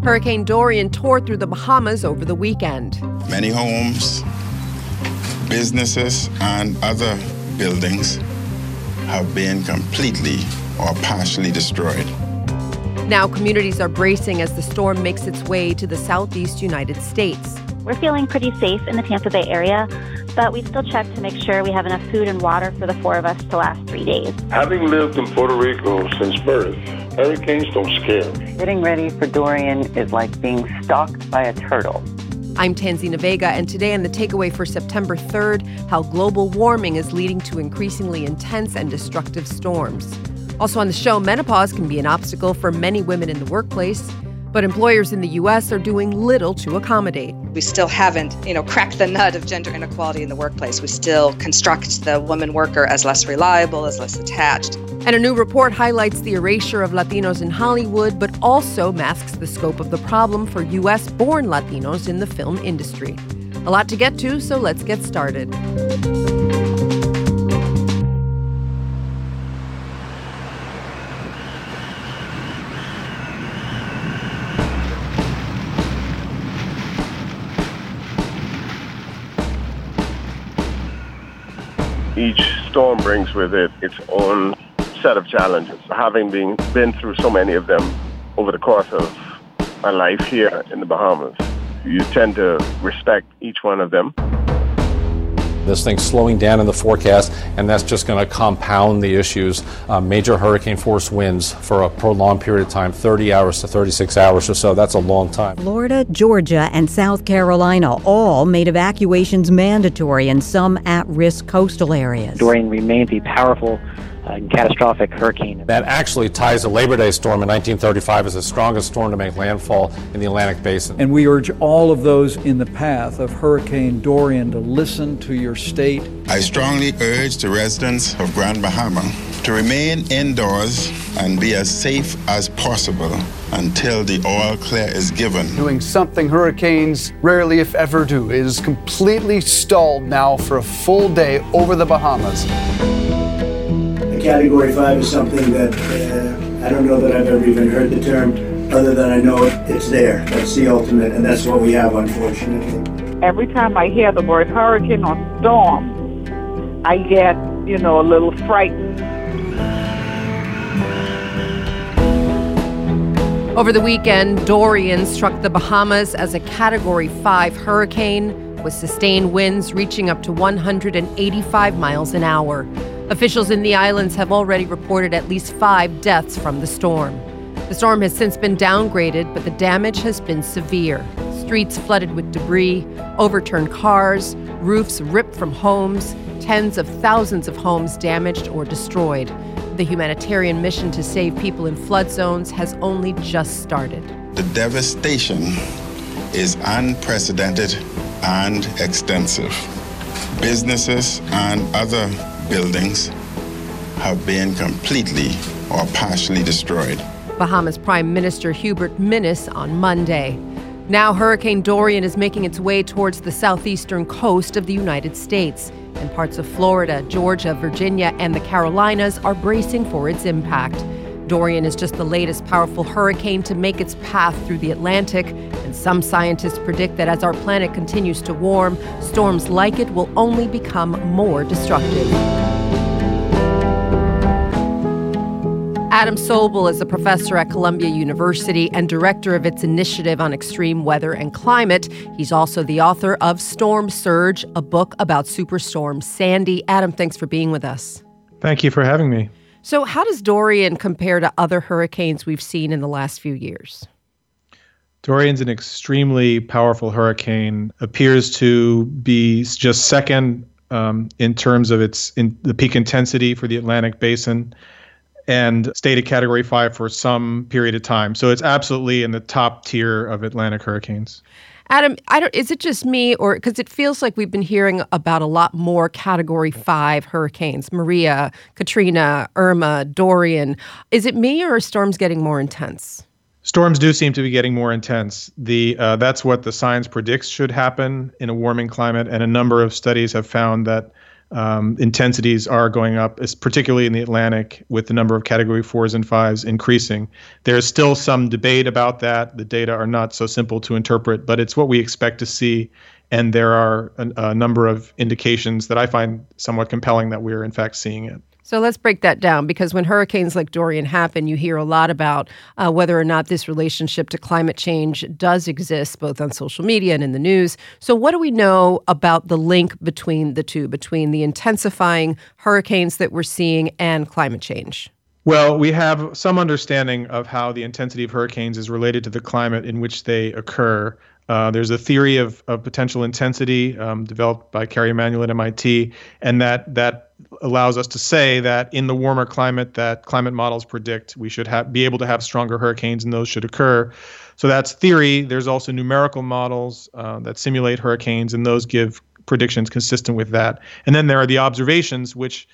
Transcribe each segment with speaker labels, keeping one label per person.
Speaker 1: Hurricane Dorian tore through the Bahamas over the weekend.
Speaker 2: Many homes, businesses, and other buildings have been completely or partially destroyed.
Speaker 1: Now communities are bracing as the storm makes its way to the southeast United States.
Speaker 3: We're feeling pretty safe in the Tampa Bay area, but we still check to make sure we have enough food and water for the four of us to last 3 days.
Speaker 4: Having lived in Puerto Rico since birth, hurricanes don't scare me.
Speaker 5: Getting ready for Dorian is like being stalked by a turtle.
Speaker 1: I'm Tanzina Vega, and today on The Takeaway for September 3rd, how global warming is leading to increasingly intense and destructive storms. Also on the show, menopause can be an obstacle for many women in the workplace, but employers in the U.S. are doing little to accommodate.
Speaker 6: We still haven't, cracked the nut of gender inequality in the workplace. We still construct the woman worker as less reliable, as less attached.
Speaker 1: And a new report highlights the erasure of Latinos in Hollywood, but also masks the scope of the problem for U.S.-born Latinos in the film industry. A lot to get to, so let's get started.
Speaker 4: Each storm brings with it its own set of challenges. Having been through so many of them over the course of my life here in the Bahamas, you tend to respect each one of them.
Speaker 7: This thing's slowing down in the forecast, and that's just going to compound the issues. Major hurricane force winds for a prolonged period of time, 30 hours to 36 hours or so. That's a long time.
Speaker 8: Florida, Georgia, and South Carolina all made evacuations mandatory in some at-risk coastal areas.
Speaker 5: Dorian remains a powerful and catastrophic hurricane.
Speaker 7: That actually ties the Labor Day storm in 1935 as the strongest storm to make landfall in the Atlantic Basin.
Speaker 9: And we urge all of those in the path of Hurricane Dorian to listen to your state.
Speaker 2: I strongly urge the residents of Grand Bahama to remain indoors and be as safe as possible until the all clear is given.
Speaker 10: Doing something hurricanes rarely, if ever, do. It is completely stalled now for a full day over the Bahamas.
Speaker 11: Category 5 is something that I don't know that I've ever even heard the term, other than I know it's there. That's the ultimate, and that's what we have, unfortunately.
Speaker 12: Every time I hear the word hurricane or storm, I get, a little frightened.
Speaker 1: Over the weekend, Dorian struck the Bahamas as a Category 5 hurricane with sustained winds reaching up to 185 miles an hour. Officials in the islands have already reported at least 5 deaths from the storm. The storm has since been downgraded, but the damage has been severe. Streets flooded with debris, overturned cars, roofs ripped from homes, tens of thousands of homes damaged or destroyed. The humanitarian mission to save people in flood zones has only just started.
Speaker 2: The devastation is unprecedented and extensive. Businesses and other buildings have been completely or partially destroyed.
Speaker 1: Bahamas Prime Minister Hubert Minnis on Monday. Now Hurricane Dorian is making its way towards the southeastern coast of the United States, and parts of Florida, Georgia, Virginia, and the Carolinas are bracing for its impact. Dorian is just the latest powerful hurricane to make its path through the Atlantic, and some scientists predict that as our planet continues to warm, storms like it will only become more destructive. Adam Sobel is a professor at Columbia University and director of its Initiative on Extreme Weather and Climate. He's also the author of Storm Surge, a book about Superstorm Sandy. Adam, thanks for being with us.
Speaker 13: Thank you for having me.
Speaker 1: So how does Dorian compare to other hurricanes we've seen in the last few years?
Speaker 13: Dorian's an extremely powerful hurricane, appears to be just second in terms of the peak intensity for the Atlantic Basin, and stayed at Category 5 for some period of time. So it's absolutely in the top tier of Atlantic hurricanes.
Speaker 1: Adam, is it just me, or because it feels like we've been hearing about a lot more Category 5 hurricanes, Maria, Katrina, Irma, Dorian. Is it me, or are storms getting more intense?
Speaker 13: Storms do seem to be getting more intense. That's what the science predicts should happen in a warming climate, and a number of studies have found that intensities are going up, particularly in the Atlantic, with the number of Category 4s and 5s increasing. There's still some debate about that. The data are not so simple to interpret, but it's what we expect to see. And there are a number of indications that I find somewhat compelling that we're in fact seeing it.
Speaker 1: So let's break that down, because when hurricanes like Dorian happen, you hear a lot about whether or not this relationship to climate change does exist, both on social media and in the news. So what do we know about the link between the two, between the intensifying hurricanes that we're seeing and climate change?
Speaker 13: Well, we have some understanding of how the intensity of hurricanes is related to the climate in which they occur. There's a theory of potential intensity developed by Carrie Emanuel at MIT, and that allows us to say that in the warmer climate that climate models predict, we should be able to have stronger hurricanes, and those should occur. So that's theory. There's also numerical models that simulate hurricanes, and those give predictions consistent with that. And then there are the observations, which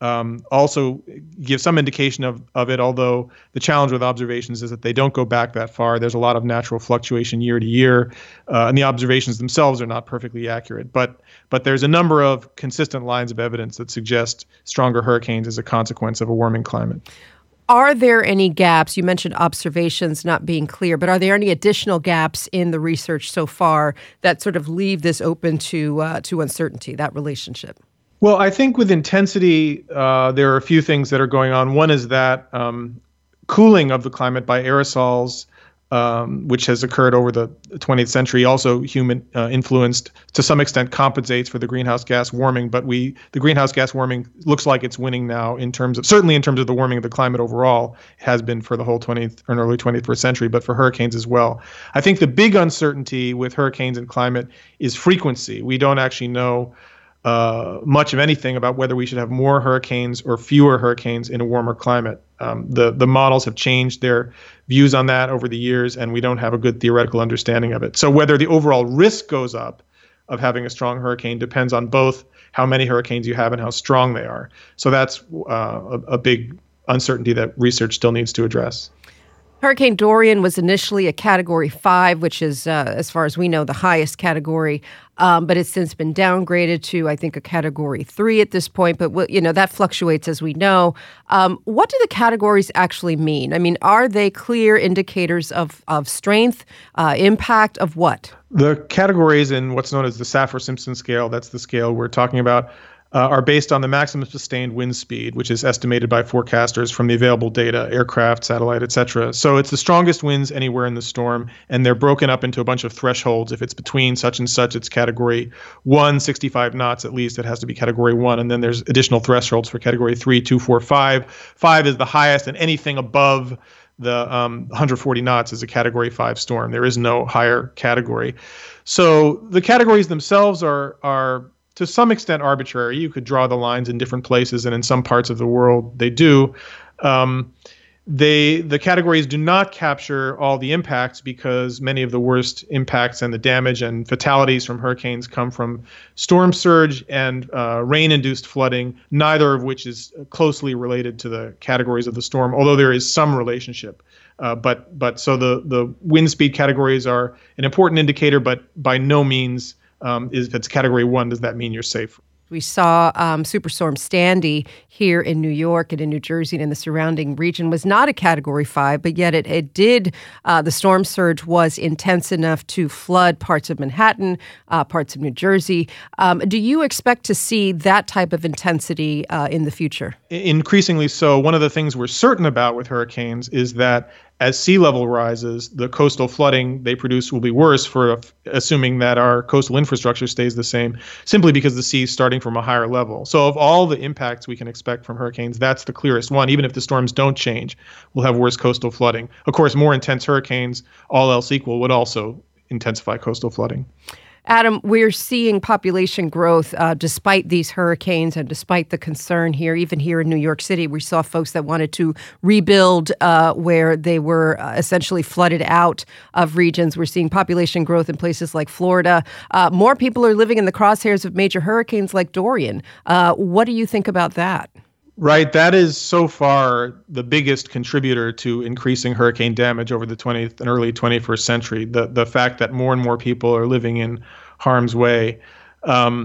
Speaker 13: also give some indication of it, although the challenge with observations is that they don't go back that far. There's a lot of natural fluctuation year to year, and the observations themselves are not perfectly accurate. But there's a number of consistent lines of evidence that suggest stronger hurricanes as a consequence of a warming climate.
Speaker 1: Are there any gaps? You mentioned observations not being clear, but are there any additional gaps in the research so far that sort of leave this open to uncertainty, that relationship?
Speaker 13: Well, I think with intensity, there are a few things that are going on. One is that cooling of the climate by aerosols, which has occurred over the 20th century, also human influenced, to some extent compensates for the greenhouse gas warming. But the greenhouse gas warming looks like it's winning now certainly in terms of the warming of the climate overall. It has been for the whole 20th or early 21st century, but for hurricanes as well. I think the big uncertainty with hurricanes and climate is frequency. We don't actually know much of anything about whether we should have more hurricanes or fewer hurricanes in a warmer climate. The models have changed their views on that over the years, and we don't have a good theoretical understanding of it. So whether the overall risk goes up of having a strong hurricane depends on both how many hurricanes you have and how strong they are. So that's a big uncertainty that research still needs to address.
Speaker 1: Hurricane Dorian was initially a Category 5, which is, as far as we know, the highest category, but it's since been downgraded to, I think, a Category 3 at this point. But, that fluctuates, as we know. What do the categories actually mean? I mean, are they clear indicators of strength, impact of what?
Speaker 13: The categories in what's known as the Saffir-Simpson scale, that's the scale we're talking about, are based on the maximum sustained wind speed, which is estimated by forecasters from the available data, aircraft, satellite, etc. So it's the strongest winds anywhere in the storm, and they're broken up into a bunch of thresholds. If it's between such and such, it's Category 1, 65 knots at least, it has to be Category 1. And then there's additional thresholds for Category 3, 2, 4, 5. 5 is the highest, and anything above the 140 knots is a Category 5 storm. There is no higher category. So the categories themselves are to some extent arbitrary. You could draw the lines in different places, and in some parts of the world they do. The categories do not capture all the impacts, because many of the worst impacts and the damage and fatalities from hurricanes come from storm surge and rain-induced flooding, neither of which is closely related to the categories of the storm, although there is some relationship. But so the wind speed categories are an important indicator, but by no means if it's Category 1, does that mean you're safe?
Speaker 1: We saw Superstorm Sandy here in New York and in New Jersey and in the surrounding region was not a Category 5, but yet it did, the storm surge was intense enough to flood parts of Manhattan, parts of New Jersey. Do you expect to see that type of intensity in the future? Increasingly
Speaker 13: so. One of the things we're certain about with hurricanes is that as sea level rises, the coastal flooding they produce will be worse, for assuming that our coastal infrastructure stays the same, simply because the sea is starting from a higher level. So of all the impacts we can expect from hurricanes, that's the clearest one. Even if the storms don't change, we'll have worse coastal flooding. Of course, more intense hurricanes, all else equal, would also intensify coastal flooding.
Speaker 1: Adam, we're seeing population growth despite these hurricanes and despite the concern here. Even here in New York City, we saw folks that wanted to rebuild where they were essentially flooded out of regions. We're seeing population growth in places like Florida. More people are living in the crosshairs of major hurricanes like Dorian. What do you think about that?
Speaker 13: Right. That is so far the biggest contributor to increasing hurricane damage over the 20th and early 21st century, the fact that more and more people are living in harm's way.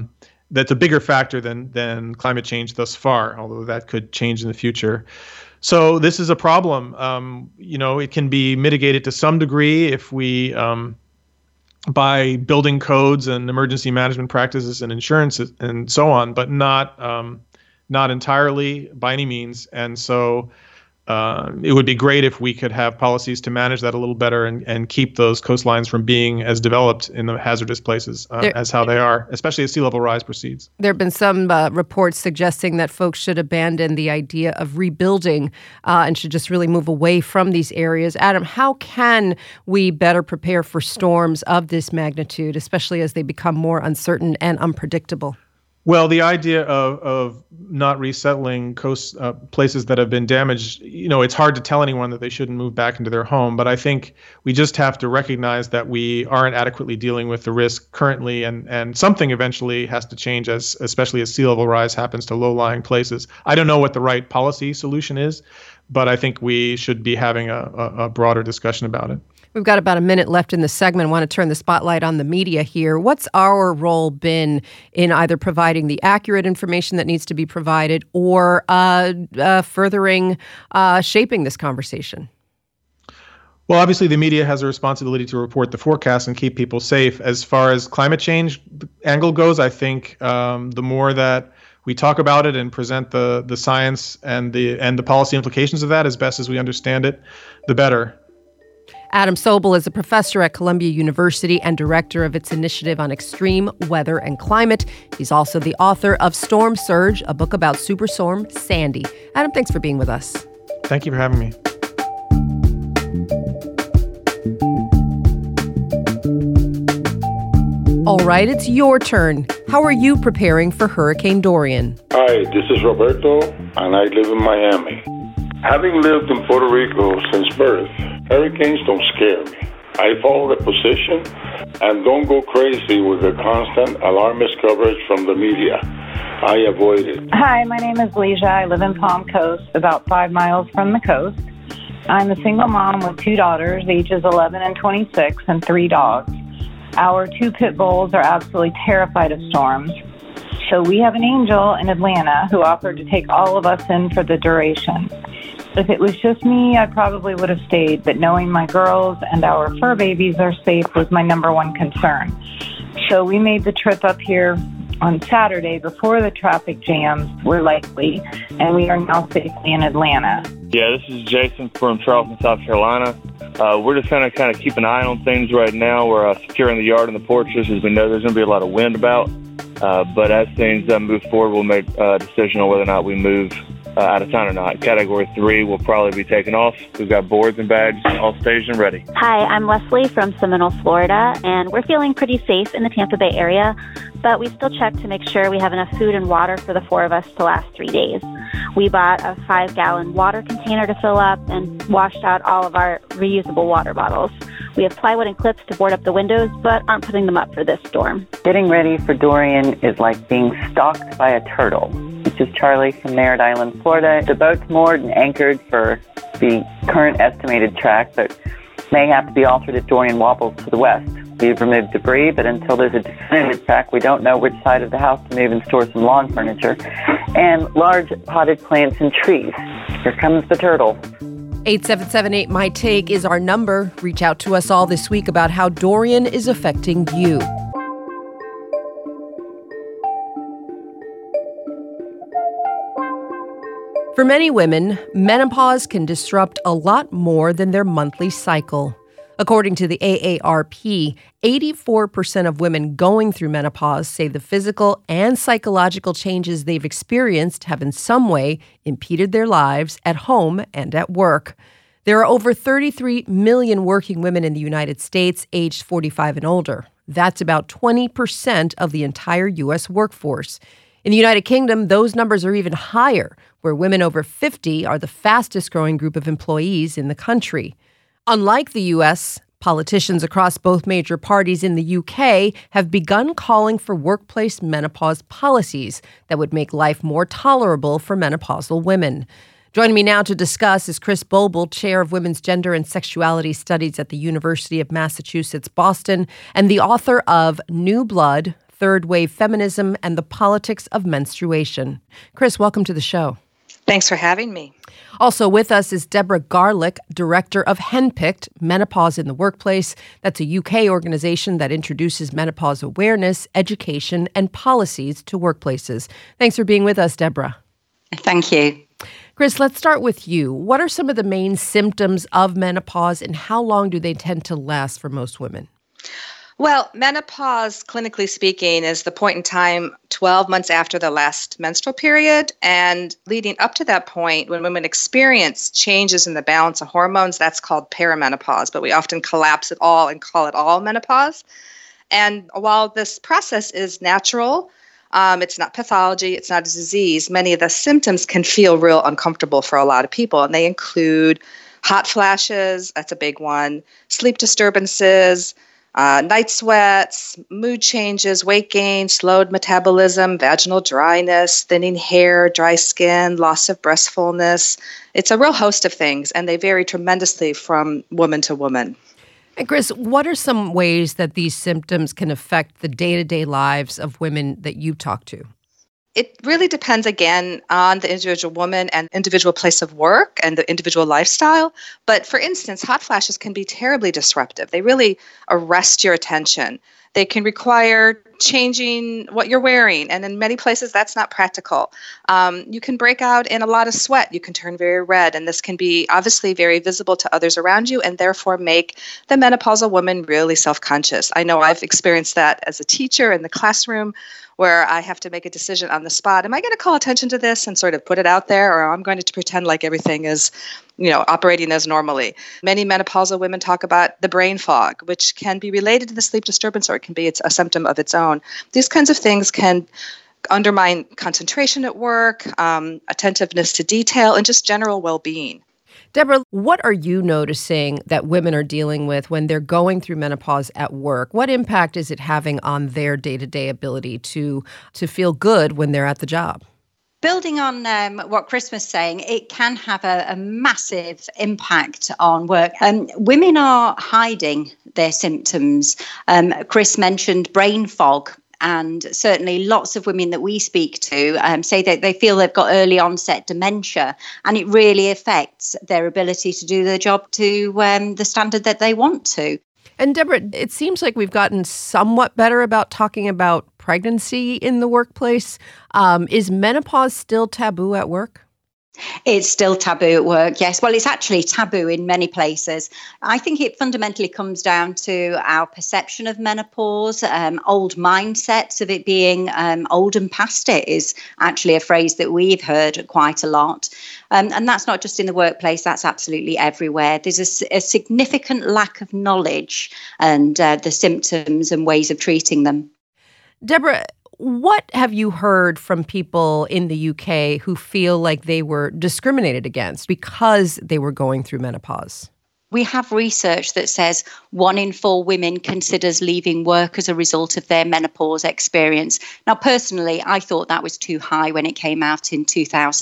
Speaker 13: that's a bigger factor than climate change thus far, although that could change in the future. So this is a problem. It can be mitigated to some degree if we, by building codes and emergency management practices and insurance and so on, but not entirely by any means. And so it would be great if we could have policies to manage that a little better and keep those coastlines from being as developed in the hazardous places as how they are, especially as sea level rise proceeds.
Speaker 1: There have been some reports suggesting that folks should abandon the idea of rebuilding and should just really move away from these areas. Adam, how can we better prepare for storms of this magnitude, especially as they become more uncertain and unpredictable?
Speaker 13: Well, the idea of not resettling places that have been damaged, it's hard to tell anyone that they shouldn't move back into their home. But I think we just have to recognize that we aren't adequately dealing with the risk currently, and something eventually has to change, especially as sea level rise happens to low-lying places. I don't know what the right policy solution is, but I think we should be having a broader discussion about it.
Speaker 1: We've got about a minute left in the segment. I want to turn the spotlight on the media here. What's our role been in either providing the accurate information that needs to be provided or furthering shaping this conversation?
Speaker 13: Well, obviously, the media has a responsibility to report the forecast and keep people safe. As far as climate change angle goes, I think the more that we talk about it and present the science and the policy implications of that as best as we understand it, the better.
Speaker 1: Adam Sobel is a professor at Columbia University and director of its initiative on extreme weather and climate. He's also the author of Storm Surge, a book about Superstorm Sandy. Adam, thanks for being with us.
Speaker 13: Thank you for having me.
Speaker 1: All right, it's your turn. How are you preparing for Hurricane Dorian?
Speaker 14: Hi, this is Roberto, and I live in Miami. Having lived in Puerto Rico since birth, hurricanes don't scare me. I follow the position and don't go crazy with the constant alarmist coverage from the media. I avoid it.
Speaker 15: Hi, my name is Leisha. I live in Palm Coast, about 5 miles from the coast. I'm a single mom with 2 daughters, ages 11 and 26, and 3 dogs. Our 2 pit bulls are absolutely terrified of storms. So we have an angel in Atlanta who offered to take all of us in for the duration. If it was just me, I probably would have stayed, but knowing my girls and our fur babies are safe was my number one concern. So we made the trip up here on Saturday before the traffic jams were likely, and we are now safely in Atlanta.
Speaker 16: Yeah, this is Jason from Charleston, South Carolina. We're just kind of keep an eye on things right now. We're securing the yard and the porches as we know there's going to be a lot of wind about. But as things move forward, we'll make a decision on whether or not we move out of town or not. Category 3 will probably be taken off. We've got boards and bags all staged and ready.
Speaker 3: Hi, I'm Leslie from Seminole, Florida, and we're feeling pretty safe in the Tampa Bay area, but we still check to make sure we have enough food and water for the 4 of us to last 3 days. We bought a 5-gallon water container to fill up and washed out all of our reusable water bottles. We have plywood and clips to board up the windows, but aren't putting them up for this storm.
Speaker 5: Getting ready for Dorian is like being stalked by a turtle. This is Charlie from Merritt Island, Florida. The boat's moored and anchored for the current estimated track, but may have to be altered if Dorian wobbles to the west. We've removed debris, but until there's a definitive track, we don't know which side of the house to move and store some lawn furniture and large potted plants and trees. Here comes the turtle.
Speaker 1: 877-8MY-TAKE is our number. Reach out to us all this week about how Dorian is affecting you. For many women, menopause can disrupt a lot more than their monthly cycle. According to the AARP, 84% of women going through menopause say the physical and psychological changes they've experienced have in some way impeded their lives at home and at work. There are over 33 million working women in the United States aged 45 and older. That's about 20% of the entire U.S. workforce. In the United Kingdom, those numbers are even higher, where women over 50 are the fastest growing group of employees in the country. Unlike the U.S., politicians across both major parties in the U.K. have begun calling for workplace menopause policies that would make life more tolerable for menopausal women. Joining me now to discuss is Chris Boble, Chair of Women's Gender and Sexuality Studies at the University of Massachusetts, Boston, and the author of New Blood, third wave feminism and the politics of menstruation. Chris, welcome to the show.
Speaker 6: Thanks for having me.
Speaker 1: Also with us is Deborah Garlick, director of Henpicked, Menopause in the Workplace. That's a UK organization that introduces menopause awareness, education, and policies to workplaces. Thanks for being with us, Deborah.
Speaker 17: Thank you.
Speaker 1: Chris, let's start with you. What are some of the main symptoms of menopause, and how long do they tend to last for most women?
Speaker 6: Well, menopause, clinically speaking, is the point in time 12 months after the last menstrual period. And leading up to that point, when women experience changes in the balance of hormones, that's called perimenopause. But we often collapse it all and call it all menopause. And while this process is natural, it's not pathology, it's not a disease, many of the symptoms can feel real uncomfortable for a lot of people. And they include hot flashes, that's a big one, sleep disturbances, night sweats, mood changes, weight gain, slowed metabolism, vaginal dryness, thinning hair, dry skin, loss of breastfulness. It's a real host of things, and they vary tremendously from woman to woman.
Speaker 1: And Chris, what are some ways that these symptoms can affect the day-to-day lives of women that you talk to?
Speaker 6: It really depends, again, on the individual woman and individual place of work and the individual lifestyle. But for instance, hot flashes can be terribly disruptive. They really arrest your attention. They can require changing what you're wearing, and in many places that's not practical. You can break out in a lot of sweat. You can turn very red, and this can be obviously very visible to others around you and therefore make the menopausal woman really self-conscious. I know I've experienced that as a teacher in the classroom, where I have to make a decision on the spot. Am I going to call attention to this and sort of put it out there, or I'm going to pretend like everything is, operating as normally? Many menopausal women talk about the brain fog, which can be related to the sleep disturbance, or it can be a symptom of its own. These kinds of things can undermine concentration at work, attentiveness to detail, and just general well-being.
Speaker 1: Deborah, what are you noticing that women are dealing with when they're going through menopause at work? What impact is it having on their day-to-day ability to feel good when they're at the job?
Speaker 17: Building on what Chris was saying, it can have a massive impact on work. Women are hiding their symptoms. Chris mentioned brain fog. And certainly lots of women that we speak to say that they feel they've got early onset dementia, and it really affects their ability to do their job to the standard that they want to.
Speaker 1: And Deborah, it seems like we've gotten somewhat better about talking about pregnancy in the workplace. Is menopause still taboo at work?
Speaker 17: It's still taboo at work, yes. Well, it's actually taboo in many places. I think it fundamentally comes down to our perception of menopause. Old mindsets of it being old and past it is actually a phrase that we've heard quite a lot. And that's not just in the workplace, that's absolutely everywhere. There's a significant lack of knowledge and the symptoms and ways of treating them.
Speaker 1: Deborah, what have you heard from people in the UK who feel like they were discriminated against because they were going through menopause?
Speaker 17: We have research that says 1 in 4 women considers leaving work as a result of their menopause experience. Now, personally, I thought that was too high when it came out in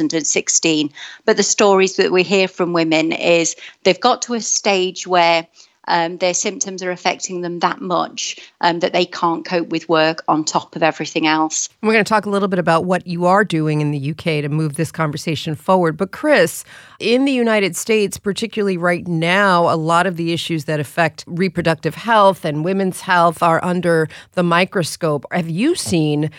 Speaker 17: 2016. But the stories that we hear from women is they've got to a stage where their symptoms are affecting them that much that they can't cope with work on top of everything else.
Speaker 1: We're going to talk a little bit about what you are doing in the UK to move this conversation forward. But Chris, in the United States, particularly right now, a lot of the issues that affect reproductive health and women's health are under the microscope. Have you seen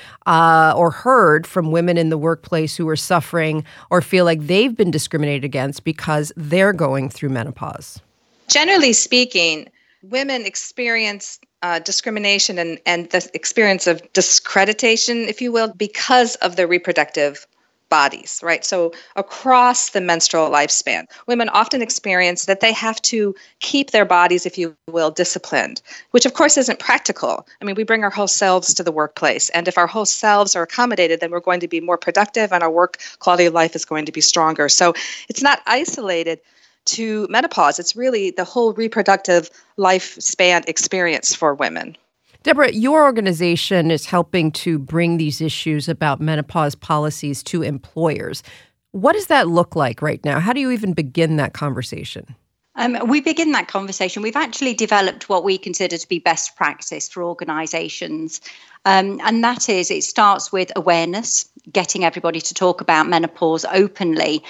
Speaker 1: or heard from women in the workplace who are suffering or feel like they've been discriminated against because they're going through menopause?
Speaker 6: Generally speaking, women experience discrimination and the experience of discreditation, if you will, because of their reproductive bodies, right? So across the menstrual lifespan, women often experience that they have to keep their bodies, if you will, disciplined, which of course isn't practical. I mean, we bring our whole selves to the workplace, and if our whole selves are accommodated, then we're going to be more productive and our work quality of life is going to be stronger. So it's not isolated to menopause. It's really the whole reproductive lifespan experience for women.
Speaker 1: Deborah, your organization is helping to bring these issues about menopause policies to employers. What does that look like right now? How do you even begin that conversation?
Speaker 17: We begin that conversation. We've actually developed what we consider to be best practice for organisations. And that is, it starts with awareness, getting everybody to talk about menopause openly.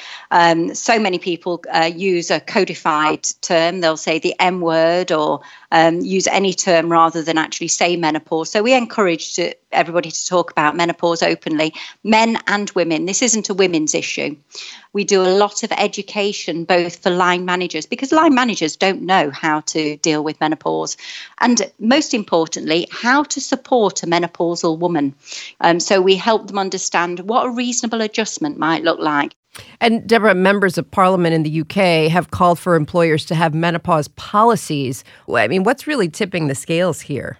Speaker 17: So many people use a codified term. They'll say the M word or use any term rather than actually say menopause. So we encourage everybody to talk about menopause openly, men and women. This isn't a women's issue. We do a lot of education, both for line managers, because line managers don't know how to deal with menopause. And most importantly, how to support a menopausal woman. So we help them understand what a reasonable adjustment might look like.
Speaker 1: And Deborah, members of parliament in the UK have called for employers to have menopause policies. I mean, what's really tipping the scales here?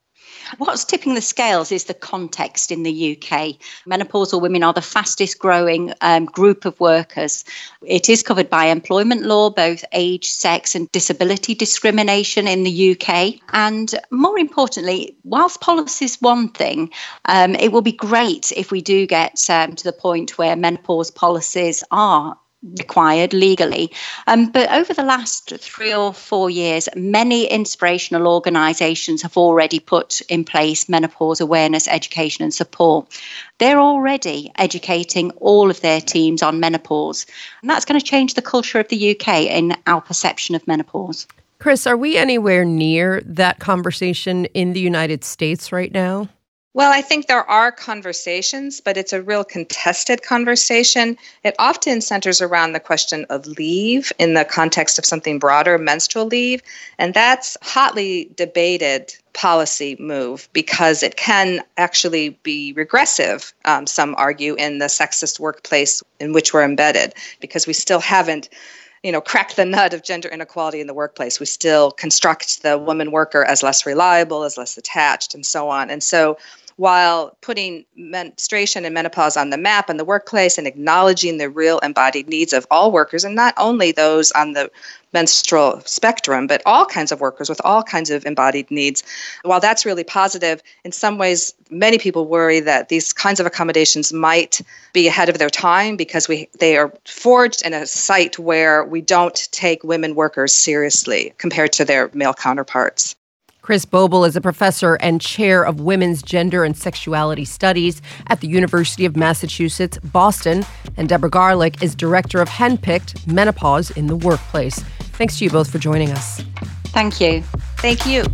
Speaker 17: What's tipping the scales is the context in the UK. Menopausal women are the fastest growing group of workers. It is covered by employment law, both age, sex and disability discrimination in the UK. And more importantly, whilst policy is one thing, it will be great if we do get to the point where menopause policies are required legally. But over the last 3 or 4 years, many inspirational organisations have already put in place menopause awareness, education and support. They're already educating all of their teams on menopause. And that's going to change the culture of the UK in our perception of menopause.
Speaker 1: Chris, are we anywhere near that conversation in the United States right now?
Speaker 6: Well, I think there are conversations, but it's a real contested conversation. It often centers around the question of leave in the context of something broader, menstrual leave. And that's hotly debated policy move because it can actually be regressive, some argue, in the sexist workplace in which we're embedded, because we still haven't crack the nut of gender inequality in the workplace. We still construct the woman worker as less reliable, as less attached, and so on. And so while putting menstruation and menopause on the map in the workplace and acknowledging the real embodied needs of all workers, and not only those on the menstrual spectrum, but all kinds of workers with all kinds of embodied needs, while that's really positive, in some ways, many people worry that these kinds of accommodations might be ahead of their time because they are forged in a site where we don't take women workers seriously compared to their male counterparts.
Speaker 1: Chris Boebel is a professor and chair of women's gender and sexuality studies at the University of Massachusetts, Boston. And Deborah Garlick is director of Handpicked Menopause in the Workplace. Thanks to you both for joining us.
Speaker 17: Thank you.
Speaker 6: Thank you.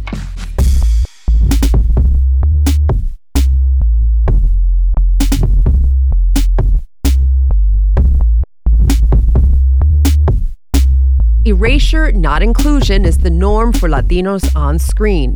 Speaker 1: Erasure, not inclusion, is the norm for Latinos on screen.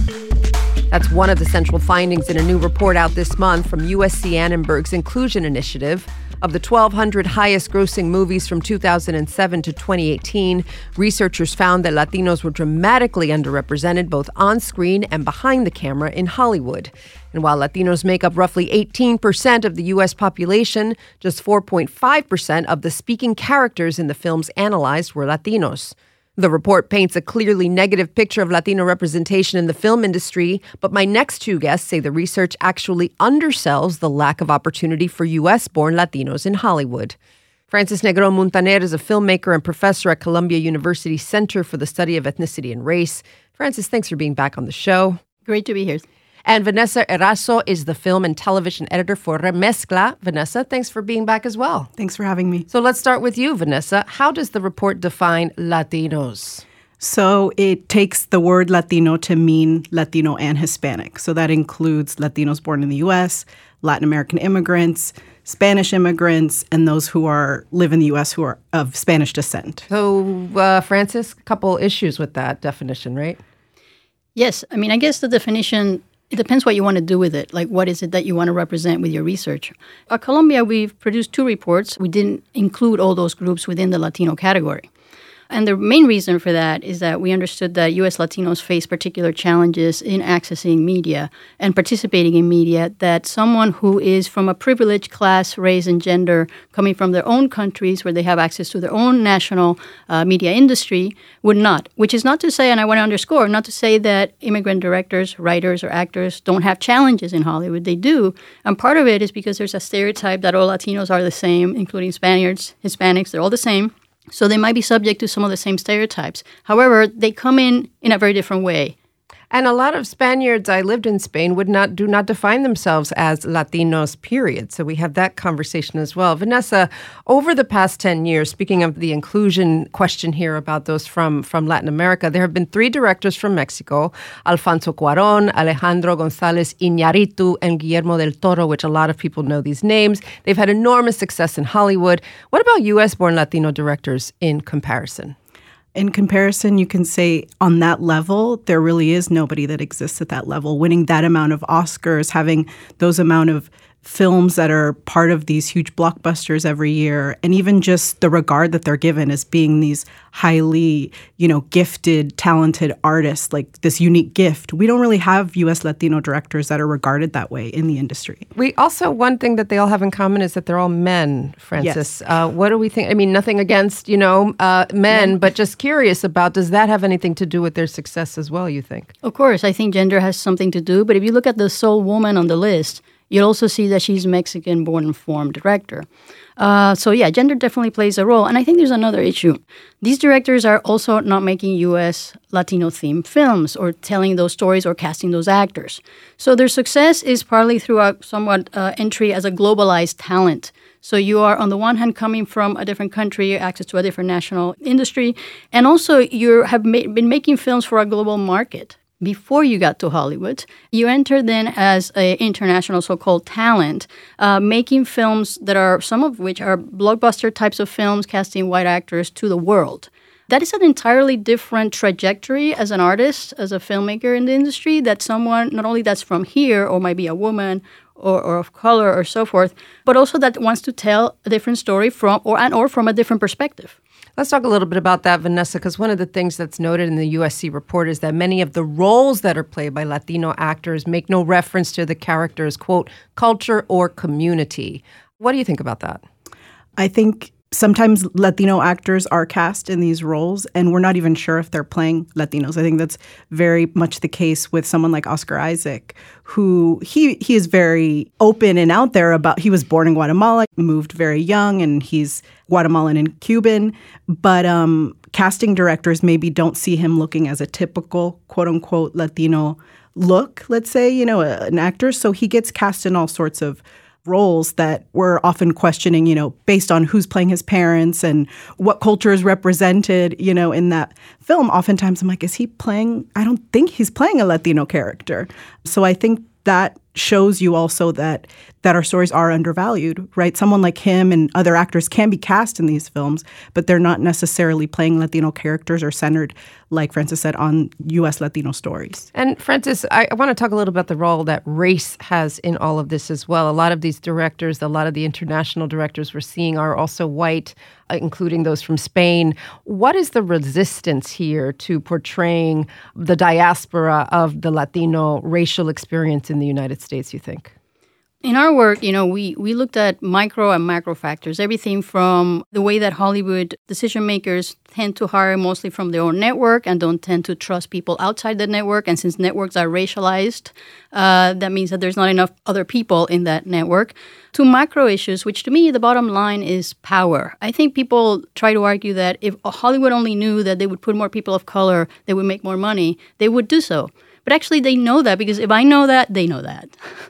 Speaker 1: That's one of the central findings in a new report out this month from USC Annenberg's Inclusion Initiative. Of the 1,200 highest-grossing movies from 2007 to 2018, researchers found that Latinos were dramatically underrepresented both on screen and behind the camera in Hollywood. And while Latinos make up roughly 18% of the U.S. population, just 4.5% of the speaking characters in the films analyzed were Latinos. The report paints a clearly negative picture of Latino representation in the film industry, but my next two guests say the research actually undersells the lack of opportunity for U.S.-born Latinos in Hollywood. Frances Negron Muntaner is a filmmaker and professor at Columbia University Center for the Study of Ethnicity and Race. Frances, thanks for being back on the show.
Speaker 18: Great to be here.
Speaker 1: And Vanessa Erazo is the film and television editor for Remezcla. Vanessa, thanks for being back as well.
Speaker 18: Thanks for having me.
Speaker 1: So let's start with you, Vanessa. How does the report define Latinos?
Speaker 18: So it takes the word Latino to mean Latino and Hispanic. So that includes Latinos born in the U.S., Latin American immigrants, Spanish immigrants, and those who live in the U.S. who are of Spanish descent.
Speaker 1: So, Frances, a couple issues with that definition, right?
Speaker 19: Yes. I mean, I guess the definition, it depends what you want to do with it. Like, what is it that you want to represent with your research? At Columbia, we've produced 2 reports. We didn't include all those groups within the Latino category. And the main reason for that is that we understood that U.S. Latinos face particular challenges in accessing media and participating in media that someone who is from a privileged class, race, and gender coming from their own countries where they have access to their own national media industry would not. Which is not to say, and I want to underscore, not to say that immigrant directors, writers, or actors don't have challenges in Hollywood. They do. And part of it is because there's a stereotype that all Latinos are the same, including Spaniards, Hispanics, they're all the same. So they might be subject to some of the same stereotypes. However, they come in a very different way.
Speaker 1: And a lot of Spaniards, I lived in Spain, do not define themselves as Latinos, period. So we have that conversation as well. Vanessa, over the past 10 years, speaking of the inclusion question here about those from Latin America, there have been 3 directors from Mexico, Alfonso Cuarón, Alejandro González Iñárritu, and Guillermo del Toro, which a lot of people know these names. They've had enormous success in Hollywood. What about U.S.-born Latino directors in comparison?
Speaker 18: In comparison, you can say on that level, there really is nobody that exists at that level. Winning that amount of Oscars, having those amount of films that are part of these huge blockbusters every year, and even just the regard that they're given as being these highly, gifted, talented artists, like this unique gift. We don't really have U.S. Latino directors that are regarded that way in the industry.
Speaker 1: We also, one thing that they all have in common is that they're all men, Frances. Yes. What do we think? I mean, nothing against, men, but just curious about, does that have anything to do with their success as well, you think?
Speaker 19: Of course, I think gender has something to do, but if you look at the sole woman on the list, you'll also see that she's Mexican-born and formed director. Gender definitely plays a role. And I think there's another issue. These directors are also not making U.S. Latino-themed films or telling those stories or casting those actors. So their success is partly through a somewhat entry as a globalized talent. So you are, on the one hand, coming from a different country, access to a different national industry, and also you have been making films for a global market. Before you got to Hollywood, you entered then as an international so-called talent, making films that are, some of which are blockbuster types of films, casting white actors to the world. That is an entirely different trajectory as an artist, as a filmmaker in the industry, that someone, not only that's from here, or might be a woman, or of color, or so forth, but also that wants to tell a different story from a different perspective.
Speaker 1: Let's talk a little bit about that, Vanessa, because one of the things that's noted in the USC report is that many of the roles that are played by Latino actors make no reference to the character's, quote, culture or community. What do you think about that?
Speaker 18: I think sometimes Latino actors are cast in these roles, and we're not even sure if they're playing Latinos. I think that's very much the case with someone like Oscar Isaac, who he is very open and out there about, he was born in Guatemala, moved very young, and he's Guatemalan and Cuban. But casting directors maybe don't see him looking as a typical, quote-unquote, Latino look, let's say, an actor. So he gets cast in all sorts of roles that we're often questioning, based on who's playing his parents and what culture is represented, in that film. Oftentimes I'm like, is he playing? I don't think he's playing a Latino character. So I think that shows you also that our stories are undervalued, right? Someone like him and other actors can be cast in these films, but they're not necessarily playing Latino characters or centered, like Frances said, on U.S. Latino stories. And Frances, I want to talk a little about the role that race has in all of this as well. A lot of these directors, a lot of the international directors we're seeing are also white, including those from Spain. What is the resistance here to portraying the diaspora of the Latino racial experience in the United States, you think?
Speaker 19: In our work, we looked at micro and macro factors, everything from the way that Hollywood decision makers tend to hire mostly from their own network and don't tend to trust people outside the network. And since networks are racialized, that means that there's not enough other people in that network. To macro issues, which to me, the bottom line is power. I think people try to argue that if Hollywood only knew that they would put more people of color, they would make more money, they would do so. But actually, they know that, because if I know that, they know that.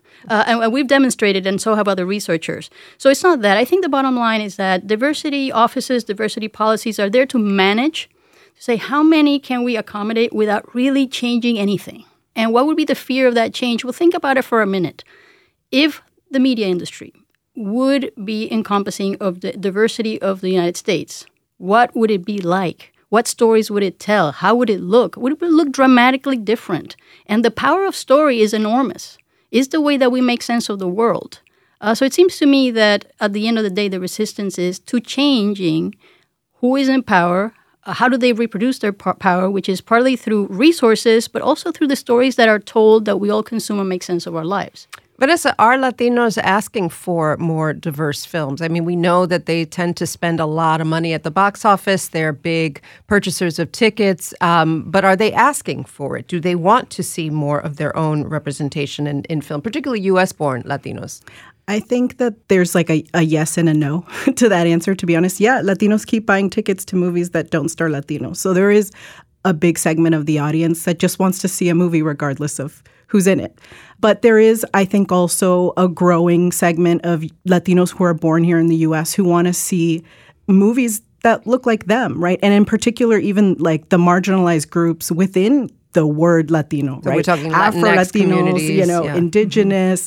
Speaker 19: And we've demonstrated, and so have other researchers. So it's not that. I think the bottom line is that diversity offices, diversity policies are there to manage, to say how many can we accommodate without really changing anything. And what would be the fear of that change? Well, think about it for a minute. If the media industry would be encompassing of the diversity of the United States, what would it be like? What stories would it tell? How would it look? Would it look dramatically different? And the power of story is enormous. It's the way that we make sense of the world. So it seems to me that at the end of the day, the resistance is to changing who is in power, how do they reproduce their power, which is partly through resources, but also through the stories that are told that we all consume and make sense of our lives.
Speaker 1: Vanessa, are Latinos asking for more diverse films? I mean, we know that they tend to spend a lot of money at the box office. They're big purchasers of tickets. But are they asking for it? Do they want to see more of their own representation in film, particularly U.S.-born Latinos?
Speaker 18: I think that there's like a yes and a no to that answer, to be honest. Yeah, Latinos keep buying tickets to movies that don't star Latinos. So there is a big segment of the audience that just wants to see a movie regardless of who's in it. But there is, I think, also a growing segment of Latinos who are born here in the U.S. who want to see movies that look like them, right? And in particular, even like the marginalized groups within the word Latino,
Speaker 1: so
Speaker 18: right?
Speaker 1: We're talking
Speaker 18: Afro-Latinos, Indigenous,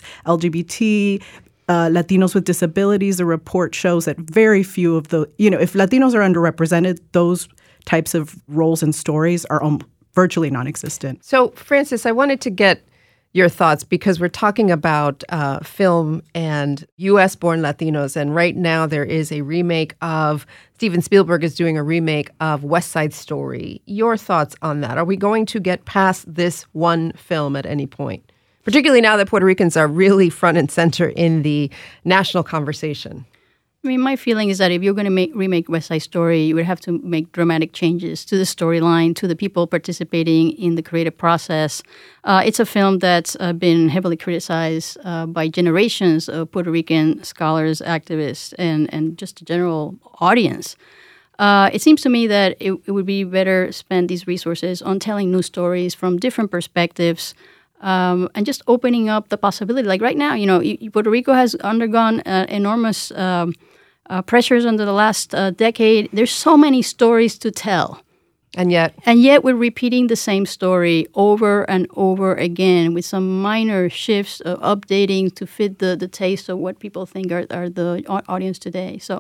Speaker 18: LGBT, Latinos with disabilities. The report shows that very few of the, if Latinos are underrepresented, those types of roles and stories are virtually non-existent.
Speaker 1: So, Francis, I wanted to get your thoughts because we're talking about film and U.S.-born Latinos, and right now there is a remake of, Steven Spielberg is doing a remake of West Side Story. Your thoughts on that? Are we going to get past this one film at any point? Particularly now that Puerto Ricans are really front and center in the national conversation.
Speaker 19: I mean, my feeling is that if you're going to remake West Side Story, you would have to make dramatic changes to the storyline, to the people participating in the creative process. It's a film that's been heavily criticized by generations of Puerto Rican scholars, activists, and just the general audience. It seems to me that it would be better spend these resources on telling new stories from different perspectives, and just opening up the possibility. Like right now, Puerto Rico has undergone enormous pressures under the last decade. There's so many stories to tell.
Speaker 1: And yet
Speaker 19: we're repeating the same story over and over again with some minor shifts of updating to fit the taste of what people think are the audience today. So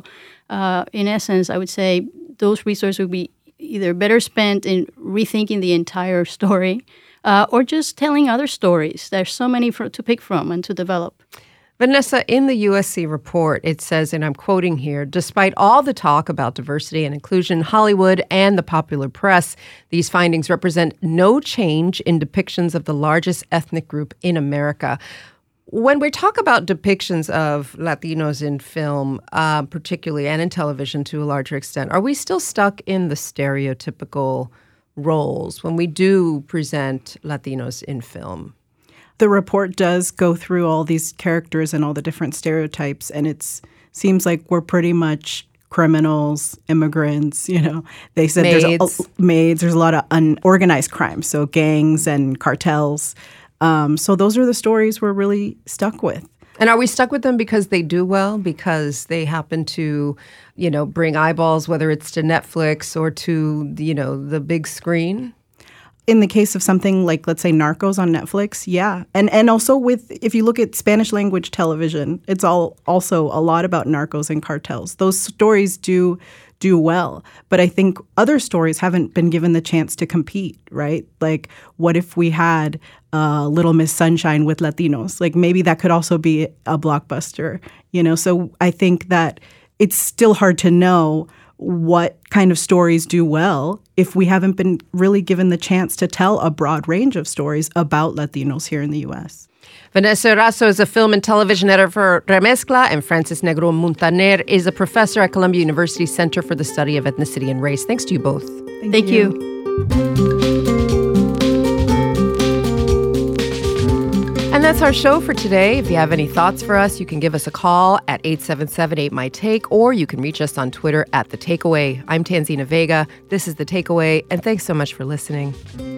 Speaker 19: in essence, I would say those resources would be either better spent in rethinking the entire story or just telling other stories. There's so many to pick from and to develop.
Speaker 1: Vanessa, in the USC report, it says, and I'm quoting here, despite all the talk about diversity and inclusion, Hollywood and the popular press, these findings represent no change in depictions of the largest ethnic group in America. When we talk about depictions of Latinos in film, particularly, and in television to a larger extent, are we still stuck in the stereotypical roles when we do present Latinos in film?
Speaker 18: The report does go through all these characters and all the different stereotypes, and it seems like we're pretty much criminals, immigrants, They said there's maids, there's a lot of unorganized crime, so gangs and cartels. So those are the stories we're really stuck with.
Speaker 1: And are we stuck with them because they do well, because they happen to, bring eyeballs, whether it's to Netflix or to, the big screen?
Speaker 18: In the case of something like, let's say, Narcos on Netflix, yeah. And also if you look at Spanish language television, it's also a lot about narcos and cartels. Those stories do well. But I think other stories haven't been given the chance to compete, right? Like, what if we had Little Miss Sunshine with Latinos? Like, maybe that could also be a blockbuster, So I think that it's still hard to know what kind of stories do well if we haven't been really given the chance to tell a broad range of stories about Latinos here in the U.S.
Speaker 1: Vanessa Erazo is a film and television editor for Remezcla, and Francis Negron Muntaner is a professor at Columbia University Center for the Study of Ethnicity and Race. Thanks to you both.
Speaker 19: Thank you.
Speaker 1: And that's our show for today. If you have any thoughts for us, you can give us a call at 877-8MY-TAKE, or you can reach us on Twitter at The Takeaway. I'm Tanzina Vega. This is The Takeaway, and thanks so much for listening.